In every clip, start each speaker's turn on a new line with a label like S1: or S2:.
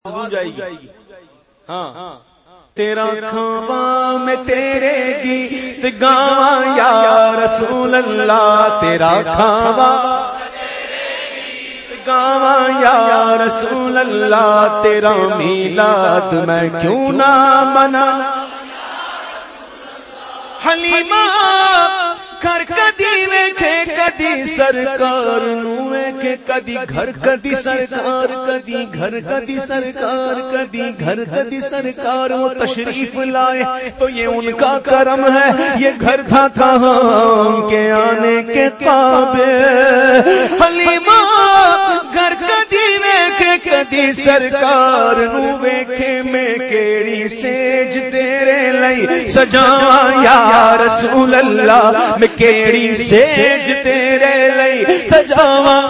S1: گونج جائے گی. ہاں تیرا کھاواں میں تیرے گیت گاواں یا رسول اللہ، تیرا کھاواں گاواں یا رسول اللہ، تیرا میلاد میں کیوں نہ منا. حلیمہ گھر کدی ویکھے کدی سرکار نو ویکھے، کدی گھر کدی سرکار، کدی گھر کدی سرکار، کدی گھر کدی سرکار. وہ تشریف لائے تو یہ ان کا کرم ہے، یہ گھر تھا کہاں کے آنے کے قابل. حلیمہ گھر کدی ویکھے کدی سرکار نو ویکھے، میں کیڑی سیج تیرے لئی سجاواں یا رسول اللہ، میں کیڑی سیج تیرے لئی سجاواں.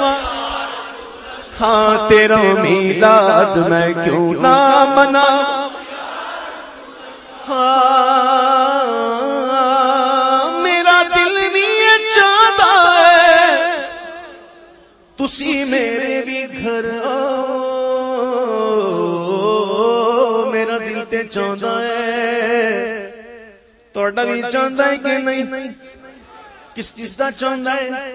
S1: ہاں تیرا میلاد میں کیوں نہ منا. ہاں میرا دل بھی چاہتا ہے تسی میرے بھی گھر آؤ، میرا دل تے چاہتا ہے، تہاڈا بھی چاہتا ہے کہ نہیں؟ کس کس دا چاہتا ہے؟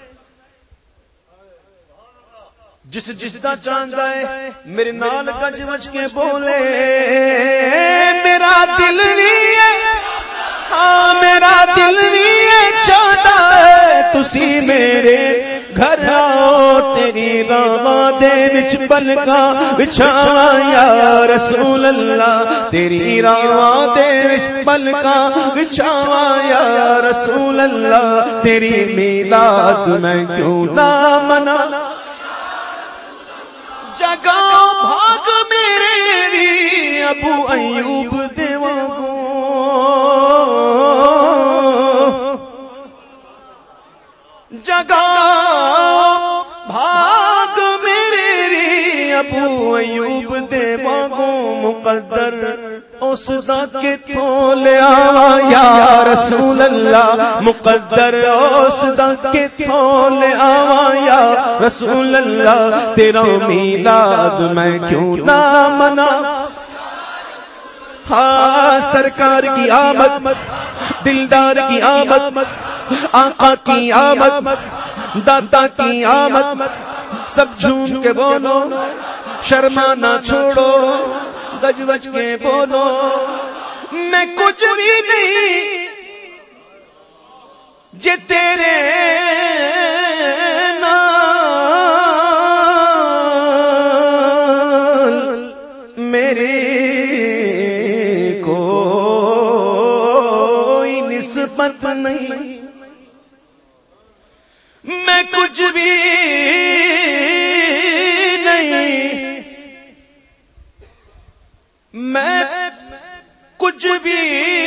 S1: جس دا چاہتا ہے میرے نال گج وج کے بولے. میرا دل بھی ہاں میرا دل بھی چاہتا ہے تسی میرے گھر آؤ، تیری راواں دے وچ پلکاں بچھاواں یا رسول اللہ، تیری راواں دے وچ پلکاں بچھاواں یا رسول اللہ، تیری میلاد میں کیوں نہ منا. جگاؤ بھاگ میرے بھی ابو ایوب دیواں جگاؤ بھاگ میرے بھی ابو ایوب دیواں مقدر اس دا کتھوں لے آواں یا رسول اللہ، مقدر اس دا کتھوں لے آواں یا رسول اللہ، تیرا میلاد میں کیوں نہ منا. ہاں سرکار کی آمد، دلدار کی آمد، آقا کی آمد، داتا کی آمد، سب جھوم کے بولو، شرما نہ چھوڑو، گج وج کے بولو. میں کچھ بھی نہیں جے تیرے نال میرے کوئی نسبت نہیں. میں کچھ بھی نہیں، میں کچھ بھی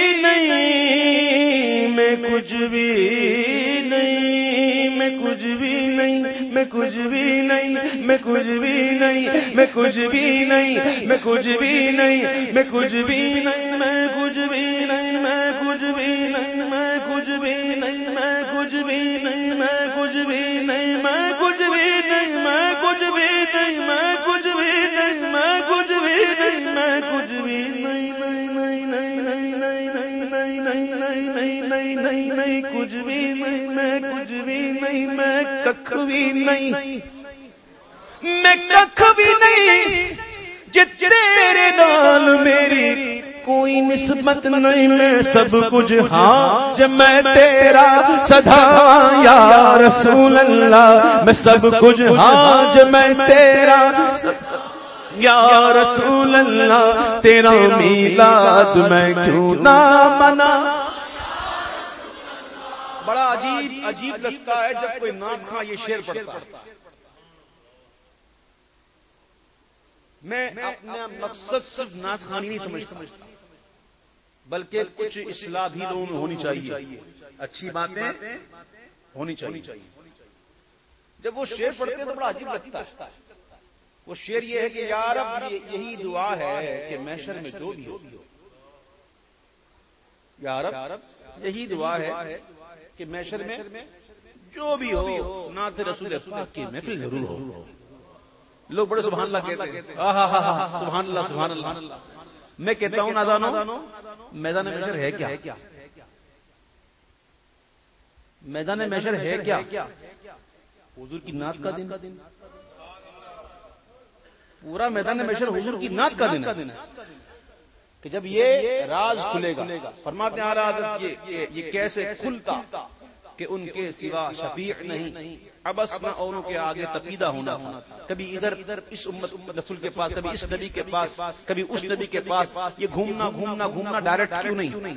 S1: نہیں، میں کچھ بھی نہیں، میں کچھ بھی نہیں، میں کچھ بھی نہیں، میں کچھ بھی نہیں، میں کچھ بھی نہیں، میں کچھ بھی نہیں، میں کچھ بھی نہیں، میں کچھ بھی نہیں، میں کچھ بھی نہیں، میں کچھ بھی نہیں، میں کچھ بھی نہیں، میں کچھ بھی نہیں، میں کچھ بھی نہیں، میں کچھ بھی نہیں، میں کچھ بھی نہیں، میں کچھ بھی نہیں، میں کچھ بھی نہیں، نہیں کچھ بھی نہیں، میں کچھ بھی نہیں، میں ککھ بھی نہیں، میں ککھ بھی نہیں جے تیرے نال میری کوئی نسبت نہیں. میں سب کچھ ہاں جے میں تیرا سدا یا رسول اللہ، میں سب کچھ ہاں جے میں تیرا یا رسول اللہ، تیرا میلاد میں کیوں نہ منا. بڑا عجیب لگتا ہے جب کوئی نعت خواں یہ شعر پڑھتا ہے. میں اپنا مقصد صرف نعت خوانی نہیں سمجھتا، بلکہ کچھ اصلاح بھی لوگوں میں ہونی چاہیے، اچھی باتیں ہونی چاہیے. جب وہ شعر پڑھتے ہیں تو بڑا عجیب لگتا ہے. وہ شعر یہ ہے کہ یا رب یہی دعا ہے کہ محشر میں جو بھی ہو، یا رب یہی دعا ہے کہ محشر میں جو بھی ہو نعت رسول اللہ کی محفل ضرور ہو. لوگ بڑے سبحان اللہ کہتے ہیں، سبحان اللہ سبحان اللہ. میں کہتا ہوں نادانو، میدان محشر ہے کیا؟ میدان محشر ہے کیا؟ حضور کی نعت کا دن. پورا میدان محشر حضور کی نعت کا دن ہے کہ جب یہ راز کھلے گا. فرماتے ہیں اعلیٰ حضرت یہ کیسے کھلتا کہ ان کے سوا شفیع نہیں، ابس میں اوروں کے آگے تپیدہ ہونا تھا. کبھی ادھر اس امت رسول کے پاس، کبھی اس نبی کے پاس، کبھی اس نبی کے پاس. یہ گھومنا ڈائریکٹ کیوں نہیں؟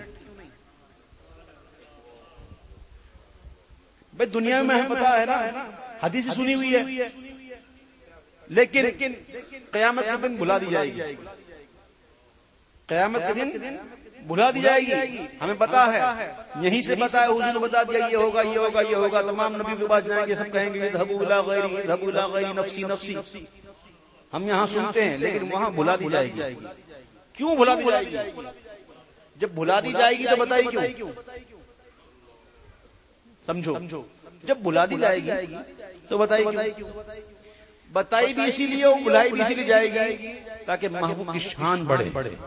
S1: بھائی دنیا میں ہمیں پتا ہے نا، حدیث بھی سنی ہوئی ہے، لیکن قیامت کے دن بھلا دی جائے گی. قیامت کے دن بھلا دی جائے گی. ہمیں پتا ہے، یہیں سے پتا ہے، حضور نے بتا دیا یہ ہوگا یہ ہوگا یہ ہوگا. تمام نبیوں کے پاس جائیں گے، سب کہیں گے اذهبوا الى غیری، اذهبوا الى غیری، نفسی نفسی. ہم یہاں سنتے ہیں لیکن وہاں بھلا دی جائے گی. کیوں بھلا دی جائے گی؟ جب بھلا دی جائے گی تو بتائیے کیوں؟ سمجھو، جب بھلا دی جائے گی تو بتائیے کیوں؟ بتائی بھی اسی لیے، بلائی بھی اسی لیے جائے گی تاکہ محبوب کی شان بڑھے،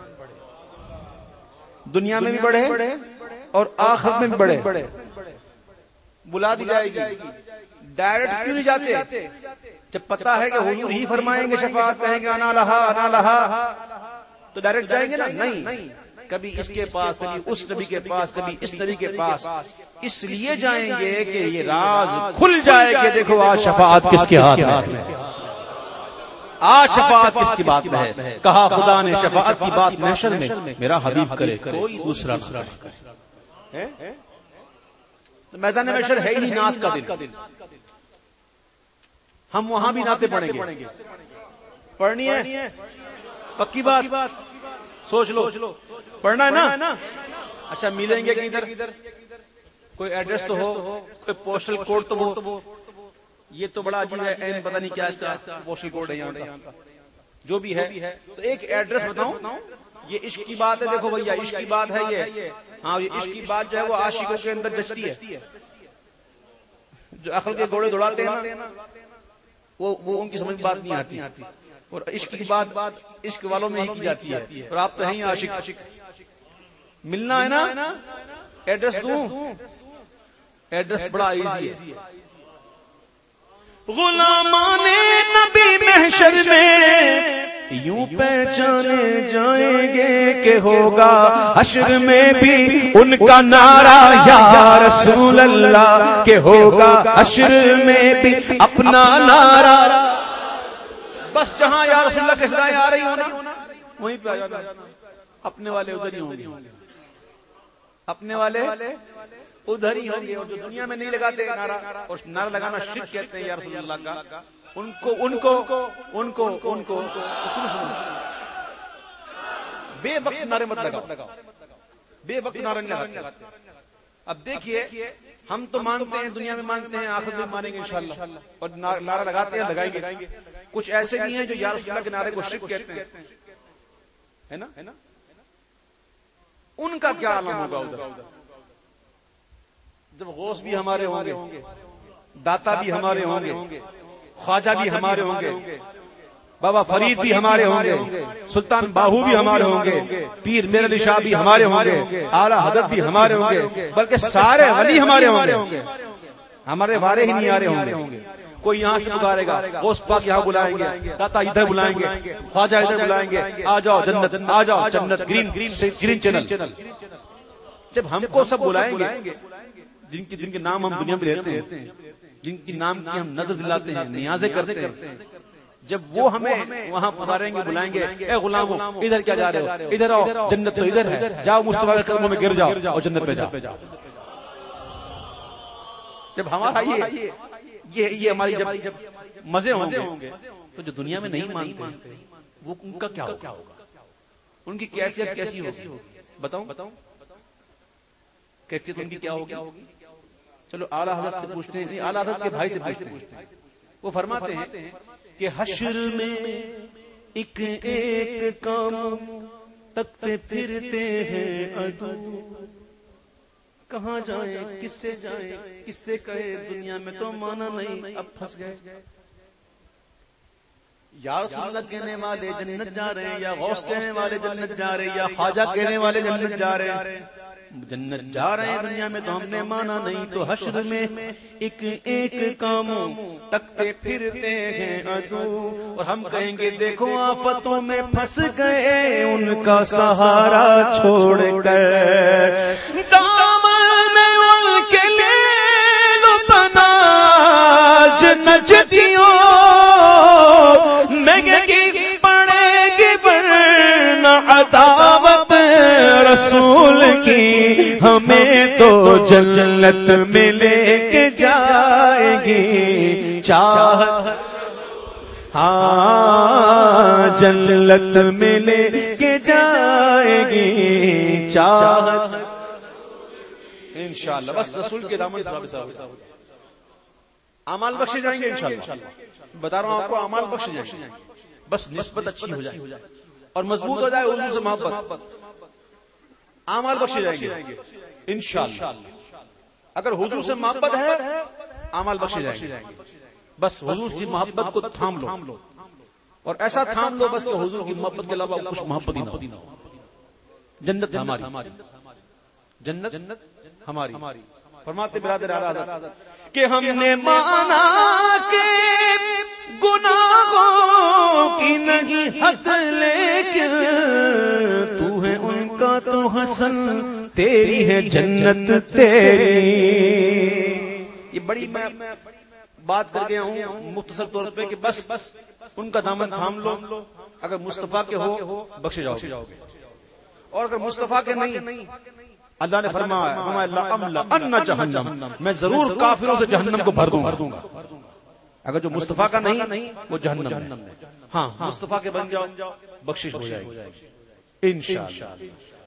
S1: دنیا میں بھی بڑھے اور آخرت میں بھی بڑھے. بلا دی جائے گی. ڈائریکٹ کیوں نہیں جاتے؟ جب پتا ہے کہ حضور ہی فرمائیں گے شفاعت، کہیں گے انا لہا، تو ڈائریکٹ جائیں گے نا؟ نہیں، کبھی اس کے پاس، کبھی اس نبی کے پاس، کبھی اس نبی کے پاس. اس لیے جائیں گے کہ یہ راز کھل جائے کہ دیکھو آج شفاعت کس کے ہاتھ میں ہے، آج شفاعت کس کی بات میں ہے. کہا خدا نے شفاعت کی بات محشر میں میرا حبیب کرے، کوئی دوسرا نہ کرے. تو میدان محشر ہے ہی نعت کا دن. ہم وہاں بھی نعتیں پڑھیں گے. پڑھنی ہے؟ پکی بات، سوچ لو. پڑھنا ہے نا؟ اچھا ملیں گے کہ ادھر کوئی ایڈریس تو ہو، کوئی پوسٹل کوڈ تو ہو. یہ تو بڑا عجیب ہے، پتہ نہیں کیا اس کا پوسٹل کوڈ ہے یہاں کا. جو بھی ہے تو ایک ایڈریس بتاؤں. یہ عشق کی بات ہے، دیکھو بھیا عشق کی بات ہے یہ. ہاں یہ عشق کی بات جو ہے وہ عاشقوں کے اندر جچتی ہے. جو عقل کے گھوڑے دوڑاتے ہیں نا، وہ ان کی سمجھ بات نہیں آتی. اور عشق کی بات عشق والوں میں ہی کی جاتی ہے. اور آپ تو ہیں ہی عاشق. ملنا ہے نا؟ ایڈریس دوں؟ ایڈریس بڑا ایزی ہے. غلامان نبی محشر میں یوں پہچانے جائیں گے کہ ہوگا حشر میں بھی ان کا نعرہ یا رسول اللہ، کہ ہوگا حشر میں بھی اپنا نعرہ. بس جہاں یا رسول اللہ کے صدائیں آ رہی ہونا وہیں پہ آ جانا. اپنے والے ادھر ہی ہوں گے، اپنے والے ادھر ہی ہوں گے. اور جو دنیا میں نہیں لگاتے نعرہ، اور نعرہ لگانا شرک کہتے ہیں یا رسول اللہ کا، ان کو بے وقت نعرے مت لگاؤ، بے وقت نعرے نہیں لگاتے. اب دیکھیے ہم تو مانتے ہیں، دنیا میں مانتے ہیں، آخرت میں مانیں گے انشاءاللہ. اور نعرہ لگاتے ہیں، لگائیں گے. کچھ ایسے بھی ہیں جو یا رسول اللہ کے نعرے کو شرک کہتے ہیں، ہے نا؟ ان کا کیا عالم ہوگا ادھر جب غوث بھی ہمارے ہوں گے، داتا بھی ہمارے ہوں گے، خواجہ بھی ہمارے ہوں گے، بابا فرید بھی ہمارے ہوں گے، سلطان باہو بھی ہمارے ہوں گے، پیر میر علی شاہ بھی ہمارے ہوں گے، اعلیٰ حضرت بھی ہمارے ہوں گے، بلکہ سارے ولی ہمارے ہوں گے. ہمارے وارے ہی نہیں آ رہے ہوں گے. کوئی یہاں سے پکارے گا، غوث پاک یہاں بلائیں گے، داتا ادھر بلائیں گے، خواجہ ادھر بلائیں گے، آ جاؤ جنت، آ جاؤ جنت، گرین چینل. جب ہم کو سب بلائیں گے، جن کے نام ہم دنیا میں لیتے ہیں، جن کے نام کی ہم نظر دلاتے ہیں، نیازیں کرتے ہیں، جب وہ ہمیں وہاں پکاریں گے، بلائیں گے، اے غلامو ادھر کیا جا رہے ہو، ادھر آؤ، جنت تو ادھر ہے، جاؤ مصطفیٰ کے قدموں میں گر جاؤ اور جنت پہ جاؤ. جب ہمارا یہ ہماری جب مزے ہوں گے تو جو دنیا میں نہیں مانتے وہ ان کا کیا ہوگا؟ ان کی کیفیت کیسی ہوگی؟ بتاؤں کیفیت ان کی کیا ہوگی؟ چلو اعلیٰ حضرت سے پوچھتے ہیں، اعلیٰ حضرت کے بھائی سے پوچھتے ہیں. وہ فرماتے ہیں کہ حشر میں ایک ایک کام تکتے پھرتے ہیں عدو، کہاں جائیں، کس سے جائیں، کس سے کہے، دنیا میں تو مانا نہیں، اب پھنس گئے. یا رسول اللہ کہنے والے جنت جا رہے ہیں، یا غوث کہنے والے جنت جا رہے ہیں، یا خواجہ کہنے والے جنت جا رہے ہیں، جنت جا رہے ہیں۔ دنیا میں تو ہم نے مانا نہیں، تو حشر میں ایک ایک کاموں تکتے پھرتے ہیں عدو، اور ہم کہیں گے دیکھو آفتوں میں پھنس گئے ان کا سہارا چھوڑ کر، دامن میں ان کے لے لو پناہ نجدیوں، مہنگی پڑے گی ورنہ عداوت رسول کی، ہمیں تو جنت میں لے کے جائے گی چاہت، ہاں جنت میں لے کے جائے گی چاہت انشاءاللہ۔ بس رسول کے دامن سے اعمال بخشے جائیں گے انشاءاللہ، بتا رہا ہوں آپ کو، اعمال بخشے جائیں گے، بس نسبت اچھی ہو جائے اور مضبوط ہو جائے حضور سے محبت، اعمال بخشے جائیں گے انشاءاللہ۔ اگر حضور سے محبت ہے اعمال بخشے جائیں گے، بس حضور کی محبت کو تھام لو، اور ایسا تھام لو بس کہ حضور کی محبت کے علاوہ کچھ محبت ہی نہ ہو۔ جنت ہماری، جنت ہماری۔ فرماتے برادر اعلیٰ کہ ہم نے مانا کہ گناہوں کی نہیں حد، لیکن تو ہے ان کا تو حسن، تیری ہے جنت تیری۔ یہ بڑی میں بات کر گیا ہوں مختصر طور پہ کہ بس ان کا دامن تھام لو، اگر مصطفیٰ کے ہو بخشے جاؤ گے، اور اگر مصطفیٰ کے نہیں، اللہ نے فرمایا لَأَمْلَأَنَّ جَهَنَّمَ، میں ضرور کافروں سے جہنم کو بھر دوں گا۔ اگر جو مصطفیٰ کا نہیں وہ جہنم ہے، ہاں مصطفیٰ کے بن جاؤ بخشش ہو جائے گی انشاءاللہ۔